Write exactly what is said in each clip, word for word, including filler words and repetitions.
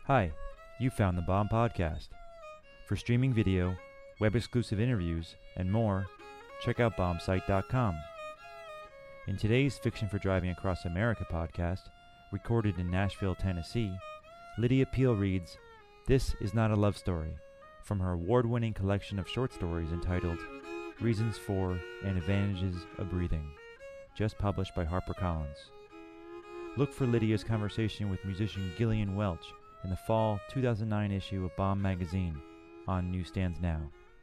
Hi, you found the Bomb Podcast. For streaming video, web-exclusive interviews, and more, check out bombsite dot com. In today's Fiction for Driving Across America podcast, recorded in Nashville, Tennessee, Lydia Peel reads This Is Not a Love Story from her award-winning collection of short stories entitled Reasons for and Advantages of Breathing, just published by HarperCollins. Look for Lydia's conversation with musician Gillian Welch in the fall two thousand nine issue of Bomb magazine, on newsstands now.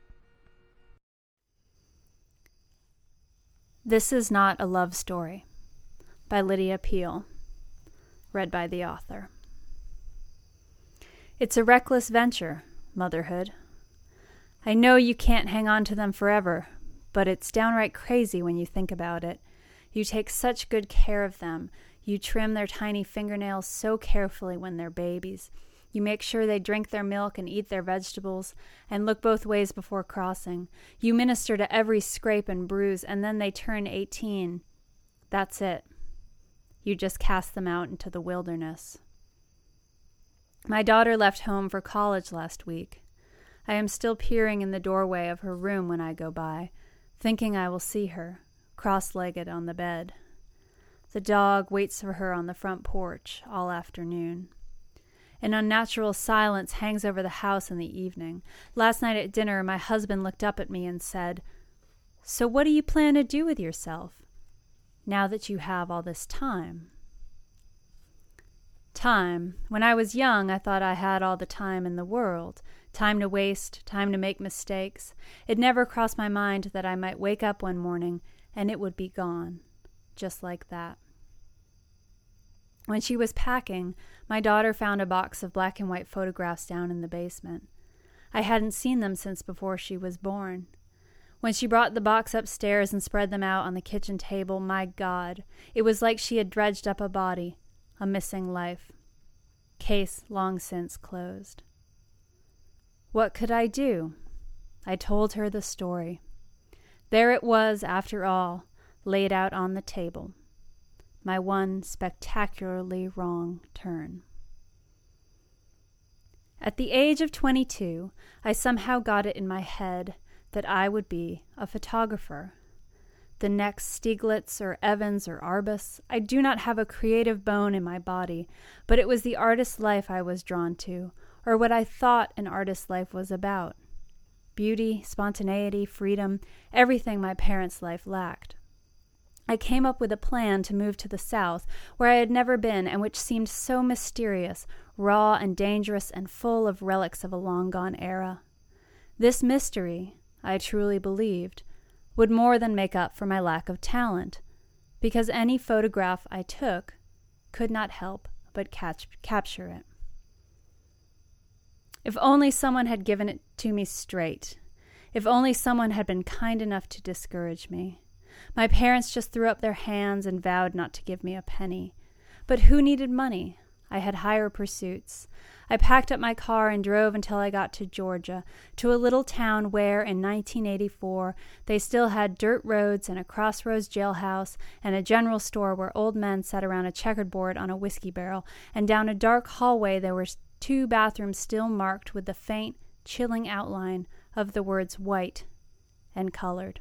This Is Not a Love Story by Lydia Peel, read by the author. It's a reckless venture, motherhood. I know you can't hang on to them forever, but it's downright crazy when you think about it. You take such good care of them. You trim their tiny fingernails so carefully when they're babies. You make sure they drink their milk and eat their vegetables and look both ways before crossing. You minister to every scrape and bruise, and then they turn eighteen. That's it. You just cast them out into the wilderness. My daughter left home for college last week. I am still peering in the doorway of her room when I go by, thinking I will see her, cross-legged on the bed. The dog waits for her on the front porch all afternoon. An unnatural silence hangs over the house in the evening. Last night at dinner, my husband looked up at me and said, "So what do you plan to do with yourself, now that you have all this time?" Time. When I was young, I thought I had all the time in the world. Time to waste, time to make mistakes. It never crossed my mind that I might wake up one morning and it would be gone, just like that. When she was packing, my daughter found a box of black and white photographs down in the basement. I hadn't seen them since before she was born. When she brought the box upstairs and spread them out on the kitchen table, my God, it was like she had dredged up a body, a missing life. Case long since closed. What could I do? I told her the story. There it was, after all, laid out on the table. My one spectacularly wrong turn. At the age of twenty-two, I somehow got it in my head that I would be a photographer. The next Stieglitz or Evans or Arbus. I do not have a creative bone in my body, but it was the artist's life I was drawn to, or what I thought an artist's life was about. Beauty, spontaneity, freedom, everything my parents' life lacked. I came up with a plan to move to the South, where I had never been and which seemed so mysterious, raw and dangerous and full of relics of a long-gone era. This mystery, I truly believed, would more than make up for my lack of talent, because any photograph I took could not help but catch, capture it. If only someone had given it to me straight. If only someone had been kind enough to discourage me. My parents just threw up their hands and vowed not to give me a penny. But who needed money? I had higher pursuits. I packed up my car and drove until I got to Georgia, to a little town where, in nineteen eighty-four, they still had dirt roads and a crossroads jailhouse and a general store where old men sat around a checkered board on a whiskey barrel, and down a dark hallway there were two bathrooms still marked with the faint, chilling outline of the words white and colored.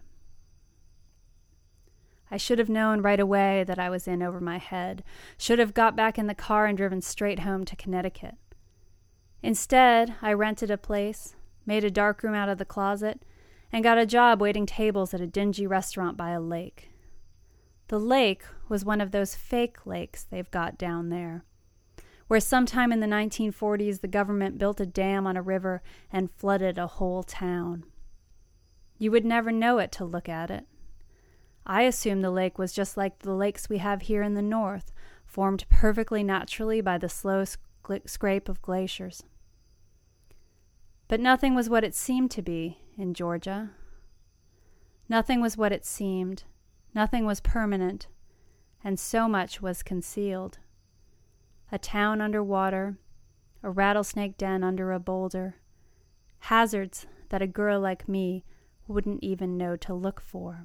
I should have known right away that I was in over my head, should have got back in the car and driven straight home to Connecticut. Instead, I rented a place, made a darkroom out of the closet, and got a job waiting tables at a dingy restaurant by a lake. The lake was one of those fake lakes they've got down there, where sometime in the nineteen forties the government built a dam on a river and flooded a whole town. You would never know it to look at it. I assumed the lake was just like the lakes we have here in the north, formed perfectly naturally by the slow sc- scrape of glaciers. But nothing was what it seemed to be in Georgia. Nothing was what it seemed. Nothing was permanent, and so much was concealed. A town underwater, a rattlesnake den under a boulder, hazards that a girl like me wouldn't even know to look for.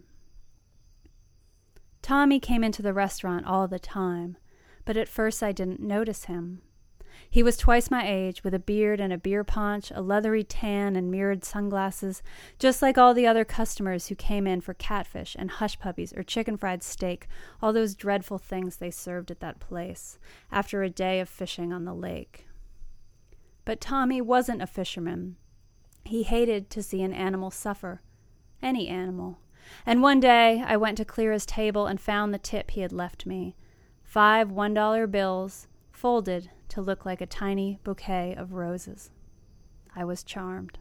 Tommy came into the restaurant all the time, but at first I didn't notice him. He was twice my age, with a beard and a beer paunch, a leathery tan and mirrored sunglasses, just like all the other customers who came in for catfish and hush puppies or chicken fried steak, all those dreadful things they served at that place, after a day of fishing on the lake. But Tommy wasn't a fisherman. He hated to see an animal suffer, any animal. And one day I went to clear his table and found the tip he had left me, five one-dollar bills, folded to look like a tiny bouquet of roses. I was charmed.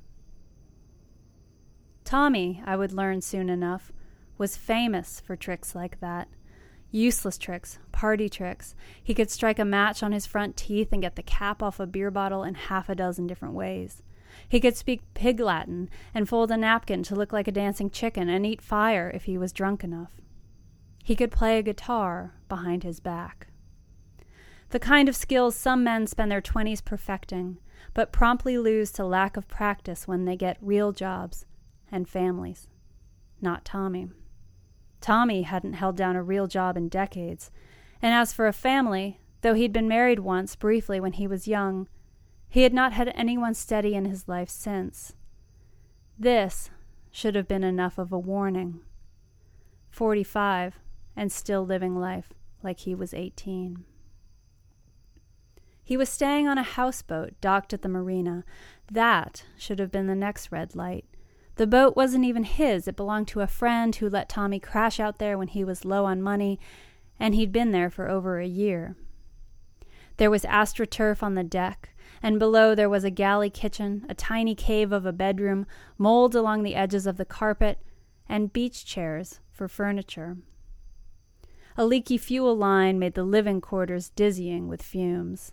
Tommy, I would learn soon enough, was famous for tricks like that. Useless tricks, party tricks. He could strike a match on his front teeth and get the cap off a beer bottle in half a dozen different ways. He could speak pig Latin and fold a napkin to look like a dancing chicken and eat fire if he was drunk enough. He could play a guitar behind his back. The kind of skills some men spend their twenties perfecting, but promptly lose to lack of practice when they get real jobs and families. Not Tommy. Tommy hadn't held down a real job in decades, and as for a family, though he'd been married once briefly when he was young, he had not had anyone steady in his life since. This should have been enough of a warning. Forty-five, and still living life like he was eighteen. He was staying on a houseboat docked at the marina. That should have been the next red light. The boat wasn't even his. It belonged to a friend who let Tommy crash out there when he was low on money, and he'd been there for over a year. There was AstroTurf on the deck, and below there was a galley kitchen, a tiny cave of a bedroom, mold along the edges of the carpet, and beach chairs for furniture. A leaky fuel line made the living quarters dizzying with fumes.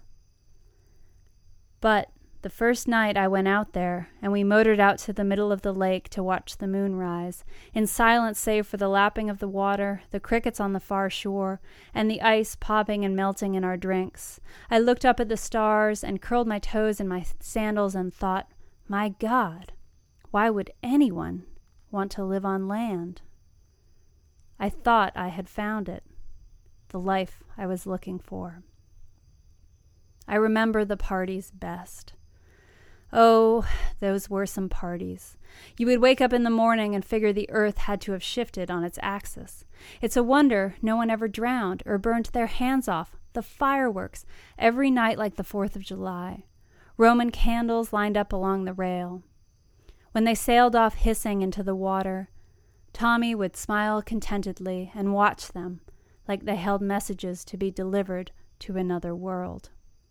But the first night I went out there, and we motored out to the middle of the lake to watch the moon rise, in silence save for the lapping of the water, the crickets on the far shore, and the ice popping and melting in our drinks. I looked up at the stars and curled my toes in my sandals and thought, my God, why would anyone want to live on land? I thought I had found it, the life I was looking for. I remember the parties best. Oh, those were some parties. You would wake up in the morning and figure the earth had to have shifted on its axis. It's a wonder no one ever drowned or burned their hands off. The fireworks, every night like the fourth of July. Roman candles lined up along the rail. When they sailed off hissing into the water, Tommy would smile contentedly and watch them like they held messages to be delivered to another world.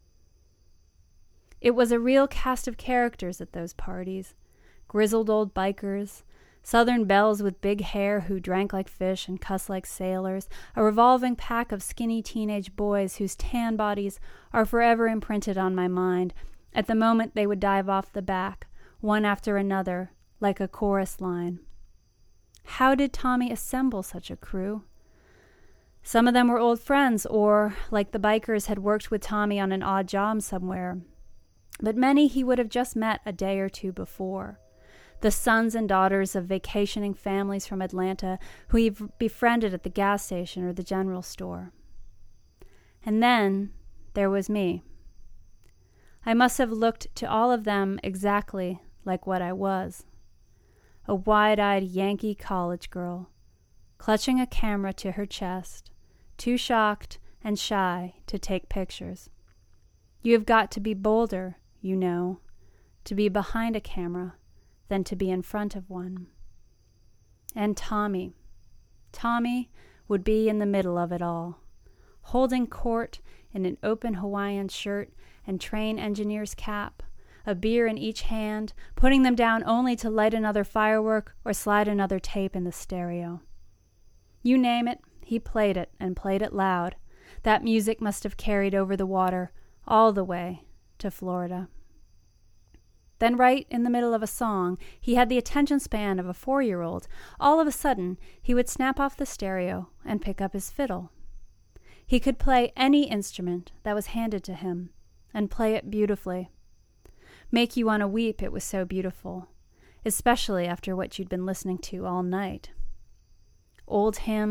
It was a real cast of characters at those parties. Grizzled old bikers, Southern belles with big hair who drank like fish and cussed like sailors, a revolving pack of skinny teenage boys whose tan bodies are forever imprinted on my mind. At the moment they would dive off the back, one after another, like a chorus line. How did Tommy assemble such a crew? Some of them were old friends, or, like the bikers, had worked with Tommy on an odd job somewhere. But many he would have just met a day or two before. The sons and daughters of vacationing families from Atlanta who he befriended at the gas station or the general store. And then there was me. I must have looked to all of them exactly like what I was. A wide-eyed Yankee college girl, clutching a camera to her chest, too shocked and shy to take pictures. You have got to be bolder, you know, to be behind a camera than to be in front of one. And Tommy. Tommy would be in the middle of it all, holding court in an open Hawaiian shirt and train engineer's cap, a beer in each hand, putting them down only to light another firework or slide another tape in the stereo. You name it, he played it, and played it loud. That music must have carried over the water all the way to Florida. Then right in the middle of a song, he had the attention span of a four-year-old. All of a sudden, he would snap off the stereo and pick up his fiddle. He could play any instrument that was handed to him, and play it beautifully. Make you want to weep, it was so beautiful, especially after what you'd been listening to all night. Old hymns,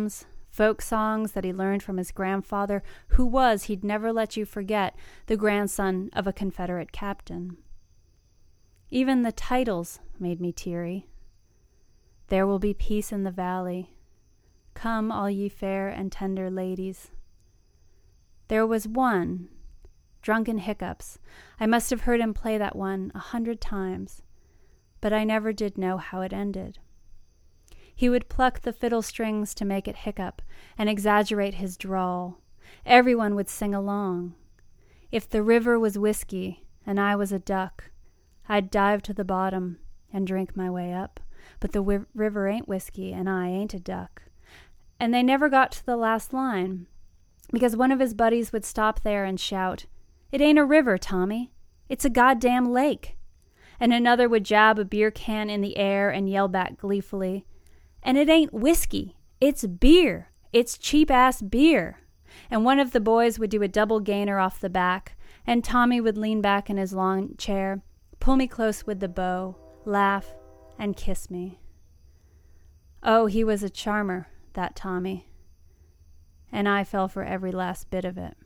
folk songs that he learned from his grandfather, who was, he'd never let you forget, the grandson of a Confederate captain. Even the titles made me teary. There will be peace in the valley. Come, all ye fair and tender ladies. There was one, Drunken Hiccups. I must have heard him play that one a hundred times, but I never did know how it ended. He would pluck the fiddle strings to make it hiccup and exaggerate his drawl. Everyone would sing along. If the river was whiskey and I was a duck, I'd dive to the bottom and drink my way up. But the wi- river ain't whiskey and I ain't a duck. And they never got to the last line, because one of his buddies would stop there and shout, "It ain't a river, Tommy. It's a goddamn lake." And another would jab a beer can in the air and yell back gleefully, "And it ain't whiskey. It's beer. It's cheap-ass beer." And one of the boys would do a double gainer off the back, and Tommy would lean back in his long chair, pull me close with the bow, laugh, and kiss me. Oh, he was a charmer, that Tommy, and I fell for every last bit of it.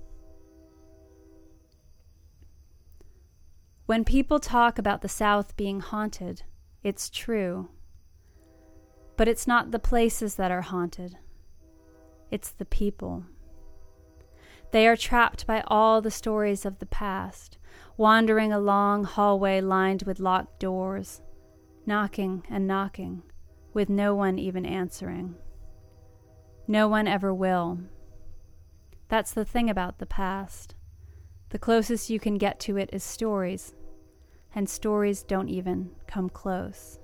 When people talk about the South being haunted, it's true. But it's not the places that are haunted. It's the people. They are trapped by all the stories of the past, wandering a long hallway lined with locked doors, knocking and knocking, with no one even answering. No one ever will. That's the thing about the past. The closest you can get to it is stories, and stories don't even come close.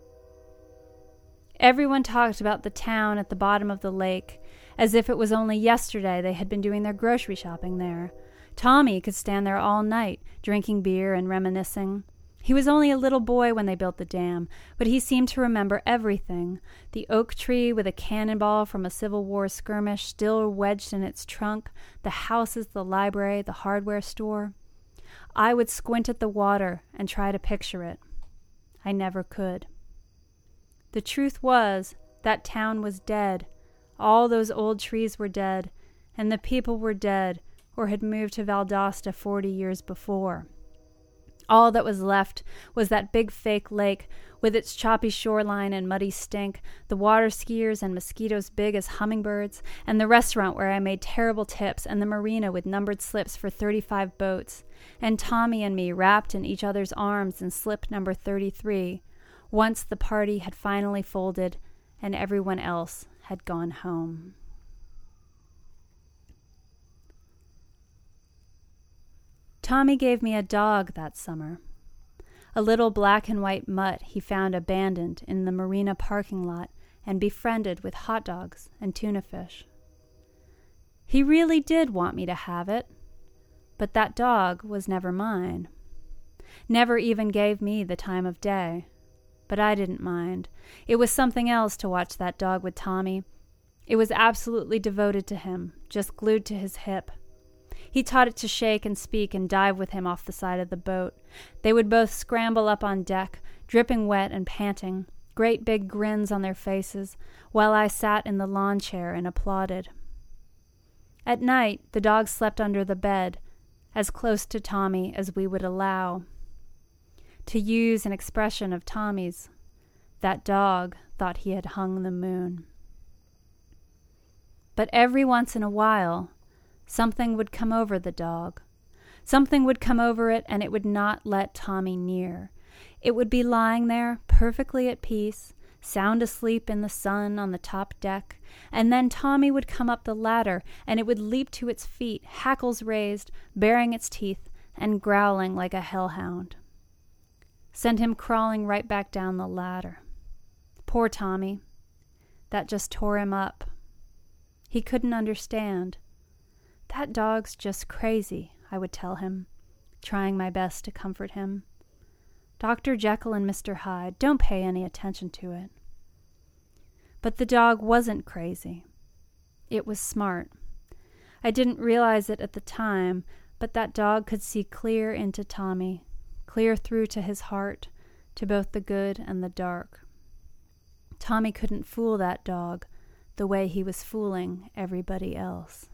Everyone talked about the town at the bottom of the lake as if it was only yesterday they had been doing their grocery shopping there. Tommy could stand there all night, drinking beer and reminiscing. He was only a little boy when they built the dam, but he seemed to remember everything. The oak tree with a cannonball from a Civil War skirmish still wedged in its trunk, the houses, the library, the hardware store. I would squint at the water and try to picture it. I never could. The truth was, that town was dead. All those old trees were dead, and the people were dead or had moved to Valdosta forty years before. All that was left was that big fake lake with its choppy shoreline and muddy stink, the water skiers and mosquitoes big as hummingbirds, and the restaurant where I made terrible tips, and the marina with numbered slips for thirty-five boats, and Tommy and me wrapped in each other's arms in slip number thirty-three, once the party had finally folded and everyone else had gone home. Tommy gave me a dog that summer, a little black and white mutt he found abandoned in the marina parking lot and befriended with hot dogs and tuna fish. He really did want me to have it, but that dog was never mine. Never even gave me the time of day. But I didn't mind. It was something else to watch that dog with Tommy. It was absolutely devoted to him, just glued to his hip. He taught it to shake and speak and dive with him off the side of the boat. They would both scramble up on deck, dripping wet and panting, great big grins on their faces, while I sat in the lawn chair and applauded. At night, the dog slept under the bed, as close to Tommy as we would allow. To use an expression of Tommy's, that dog thought he had hung the moon. But every once in a while, something would come over the dog. Something would come over it, and it would not let Tommy near. It would be lying there, perfectly at peace, sound asleep in the sun on the top deck, and then Tommy would come up the ladder, and it would leap to its feet, hackles raised, baring its teeth, and growling like a hellhound. Send him crawling right back down the ladder. Poor Tommy. That just tore him up. He couldn't understand. That dog's just crazy, I would tell him, trying my best to comfort him. Doctor Jekyll and Mister Hyde, don't pay any attention to it. But the dog wasn't crazy. It was smart. I didn't realize it at the time, but that dog could see clear into Tommy, clear through to his heart, to both the good and the dark. Tommy couldn't fool that dog, the way he was fooling everybody else.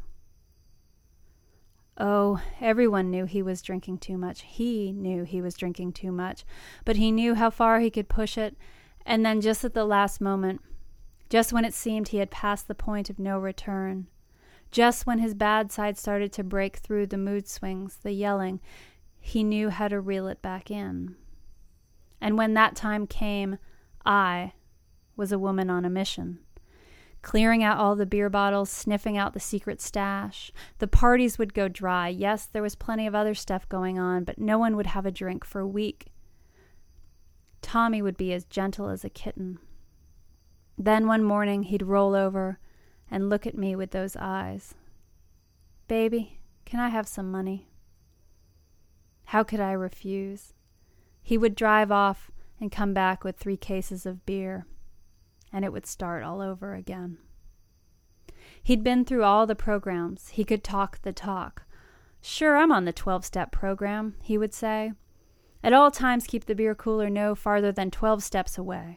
Oh, everyone knew he was drinking too much. He knew he was drinking too much, but he knew how far he could push it, and then just at the last moment, just when it seemed he had passed the point of no return, just when his bad side started to break through the mood swings, the yelling, he knew how to reel it back in. And when that time came, I was a woman on a mission. Clearing out all the beer bottles, sniffing out the secret stash. The parties would go dry. Yes, there was plenty of other stuff going on, but no one would have a drink for a week. Tommy would be as gentle as a kitten. Then one morning he'd roll over and look at me with those eyes. "Baby, can I have some money?" How could I refuse? He would drive off and come back with three cases of beer, and it would start all over again. He'd been through all the programs. He could talk the talk. "Sure, I'm on the twelve-step program," he would say. "At all times keep the beer cooler no farther than twelve steps away."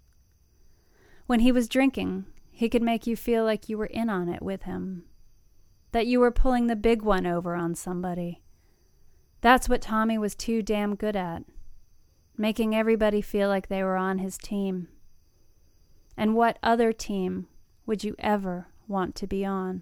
When he was drinking, he could make you feel like you were in on it with him, that you were pulling the big one over on somebody. That's what Tommy was too damn good at, making everybody feel like they were on his team. And what other team would you ever want to be on?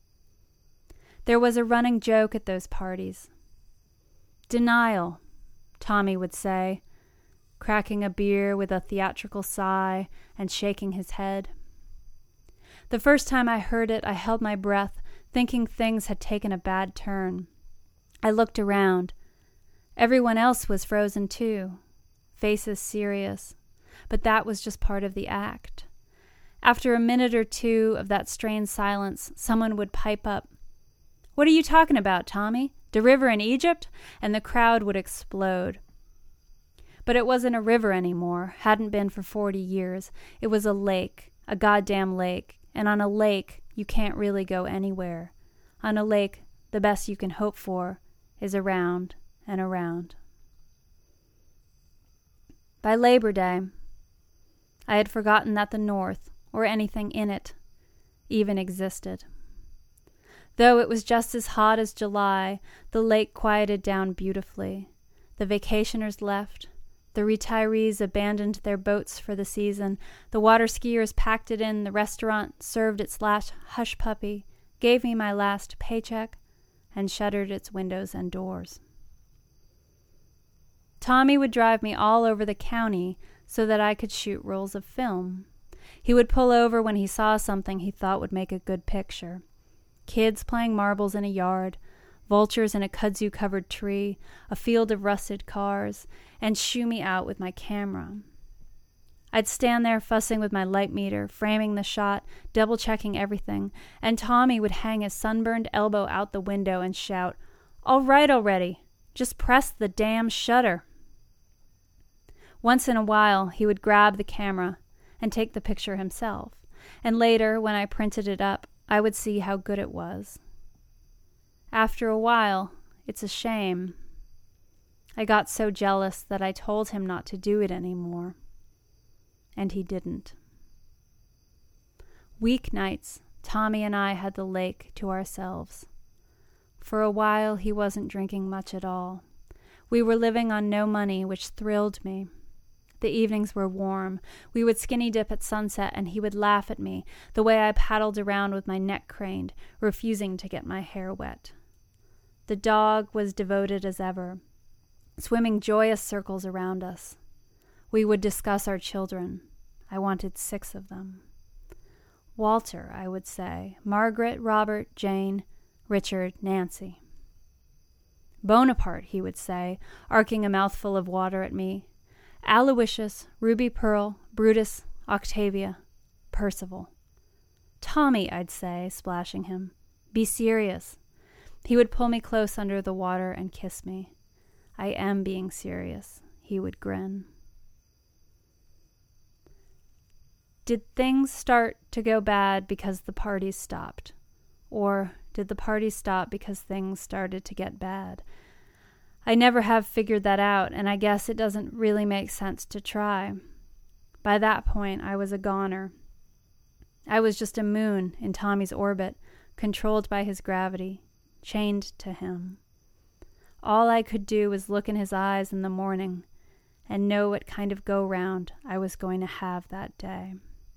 There was a running joke at those parties. "Denial," Tommy would say, cracking a beer with a theatrical sigh and shaking his head. The first time I heard it, I held my breath, thinking things had taken a bad turn. I looked around. Everyone else was frozen too, faces serious, but that was just part of the act. After a minute or two of that strained silence, someone would pipe up, "What are you talking about, Tommy? The river in Egypt?" And the crowd would explode. But it wasn't a river anymore, hadn't been for forty years. It was a lake, a goddamn lake, and on a lake you can't really go anywhere. On a lake, the best you can hope for is around and around. By Labor Day, I had forgotten that the North, or anything in it, even existed. Though it was just as hot as July, the lake quieted down beautifully. The vacationers left. The retirees abandoned their boats for the season. The water skiers packed it in. The restaurant served its last hush puppy, gave me my last paycheck, and shuttered its windows and doors. Tommy would drive me all over the county so that I could shoot rolls of film. He would pull over when he saw something he thought would make a good picture. Kids playing marbles in a yard, vultures in a kudzu-covered tree, a field of rusted cars, and shoo me out with my camera. I'd stand there fussing with my light meter, framing the shot, double-checking everything, and Tommy would hang his sunburned elbow out the window and shout, "All right already, just press the damn shutter." Once in a while, he would grab the camera and take the picture himself, and later, when I printed it up, I would see how good it was. After a while, it's a shame. I got so jealous that I told him not to do it anymore. And he didn't. Weeknights, Tommy and I had the lake to ourselves. For a while, he wasn't drinking much at all. We were living on no money, which thrilled me. The evenings were warm. We would skinny dip at sunset, and he would laugh at me, the way I paddled around with my neck craned, refusing to get my hair wet. The dog was devoted as ever, swimming joyous circles around us. We would discuss our children. I wanted six of them. Walter, I would say, Margaret, Robert, Jane, Richard, Nancy. Bonaparte, he would say, arcing a mouthful of water at me. Aloysius, Ruby Pearl, Brutus, Octavia, Percival. Tommy, I'd say, splashing him. Be serious. He would pull me close under the water and kiss me. I am being serious, he would grin. Did things start to go bad because the parties stopped? Or did the parties stop because things started to get bad? I never have figured that out, and I guess it doesn't really make sense to try. By that point, I was a goner. I was just a moon in Tommy's orbit, controlled by his gravity, chained to him. All I could do was look in his eyes in the morning and know what kind of go-round I was going to have that day.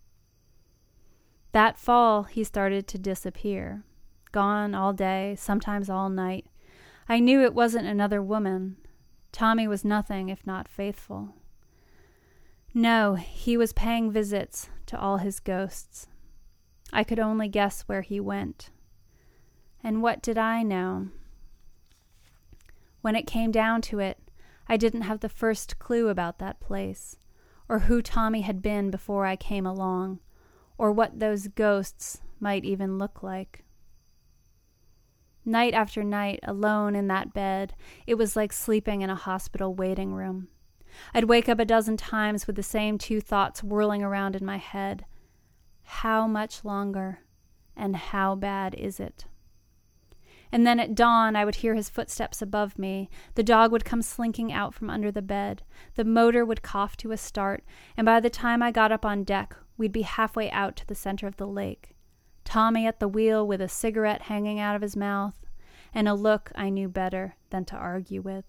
That fall, he started to disappear. Gone all day, sometimes all night. I knew it wasn't another woman. Tommy was nothing if not faithful. No, he was paying visits to all his ghosts. I could only guess where he went. And what did I know? When it came down to it, I didn't have the first clue about that place, or who Tommy had been before I came along, or what those ghosts might even look like. Night after night, alone in that bed, it was like sleeping in a hospital waiting room. I'd wake up a dozen times with the same two thoughts whirling around in my head. How much longer, and how bad is it? And then at dawn, I would hear his footsteps above me. The dog would come slinking out from under the bed. The motor would cough to a start, and by the time I got up on deck, we'd be halfway out to the center of the lake. Tommy at the wheel with a cigarette hanging out of his mouth, and a look I knew better than to argue with.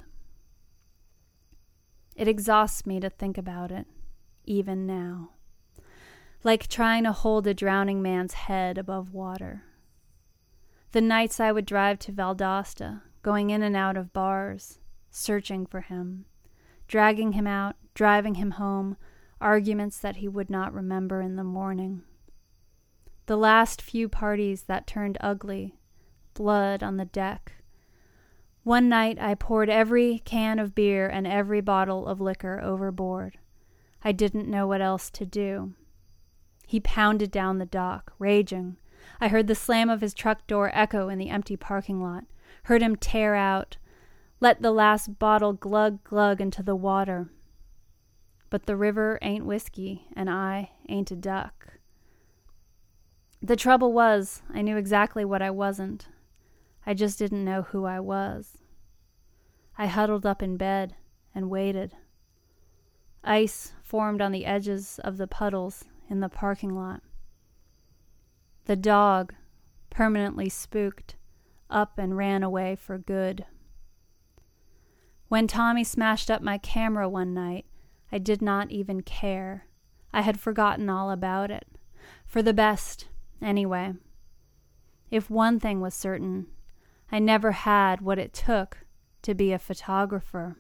It exhausts me to think about it, even now. Like trying to hold a drowning man's head above water. The nights I would drive to Valdosta, going in and out of bars, searching for him, dragging him out, driving him home, arguments that he would not remember in the morning. The last few parties that turned ugly, blood on the deck. One night I poured every can of beer and every bottle of liquor overboard. I didn't know what else to do. He pounded down the dock, raging. I heard the slam of his truck door echo in the empty parking lot, heard him tear out, let the last bottle glug glug into the water. But the river ain't whiskey, and I ain't a duck. The trouble was, I knew exactly what I wasn't. I just didn't know who I was. I huddled up in bed and waited. Ice formed on the edges of the puddles in the parking lot. The dog, permanently spooked, up and ran away for good. When Tommy smashed up my camera one night, I did not even care. I had forgotten all about it. For the best, anyway. If one thing was certain, I never had what it took to be a photographer.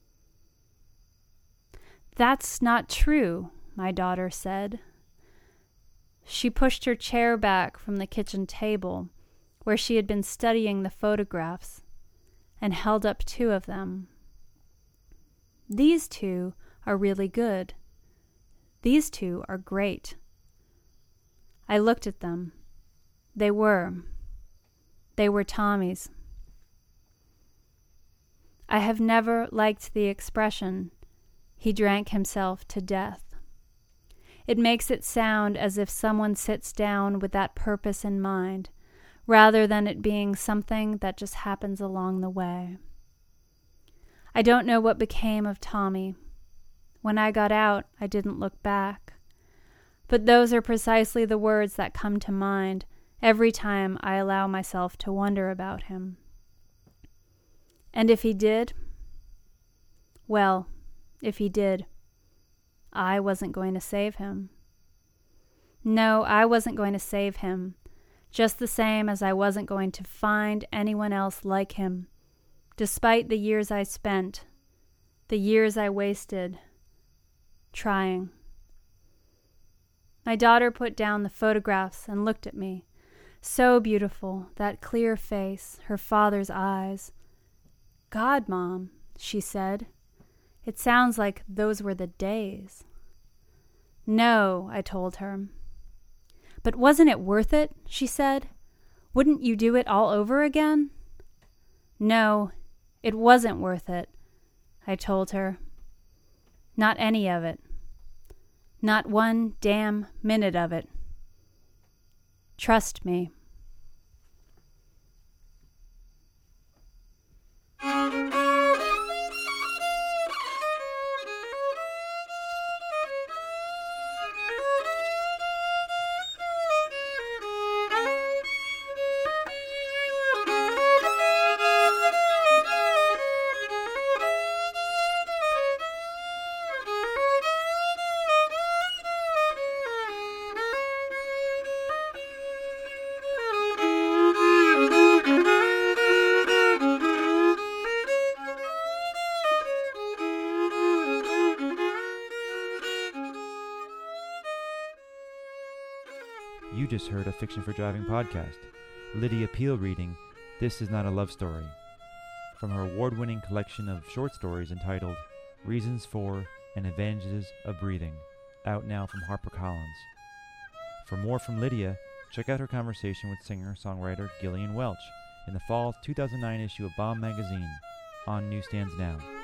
"That's not true," my daughter said. She pushed her chair back from the kitchen table, where she had been studying the photographs, and held up two of them. "These two are really good. These two are great." I looked at them. They were. They were Tommy's. I have never liked the expression, "he drank himself to death." It makes it sound as if someone sits down with that purpose in mind, rather than it being something that just happens along the way. I don't know what became of Tommy. When I got out, I didn't look back. But those are precisely the words that come to mind every time I allow myself to wonder about him. And if he did? Well, if he did, I wasn't going to save him. No, I wasn't going to save him, just the same as I wasn't going to find anyone else like him, despite the years I spent, the years I wasted, trying. My daughter put down the photographs and looked at me. So beautiful, that clear face, her father's eyes. "God, Mom," she said. "It sounds like those were the days." "No," I told her. "But wasn't it worth it?" she said. "Wouldn't you do it all over again?" "No, it wasn't worth it," I told her. "Not any of it. Not one damn minute of it. Trust me." You just heard a Fiction for Driving podcast. Lydia Peel reading This Is Not a Love Story, from her award-winning collection of short stories entitled Reasons for and Advantages of Breathing, out now from HarperCollins. For more from Lydia, check out her conversation with singer-songwriter Gillian Welch in the fall two thousand nine issue of Bomb magazine, on newsstands now.